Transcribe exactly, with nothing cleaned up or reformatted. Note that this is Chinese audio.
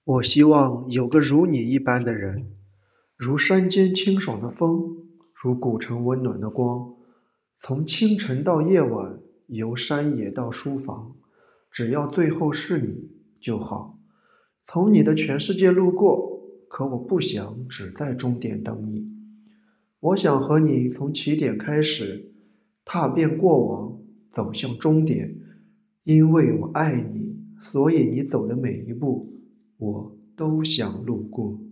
我希望有个如你一般的人，如山间清爽的风，如古城温暖的光。从清晨到夜晚，由山野到书房，只要最后是你就好。从你的全世界路过，可我不想只在终点等你。我想和你从起点开始，踏遍过往，走向终点。因为我爱你，所以你走的每一步，我都想路过。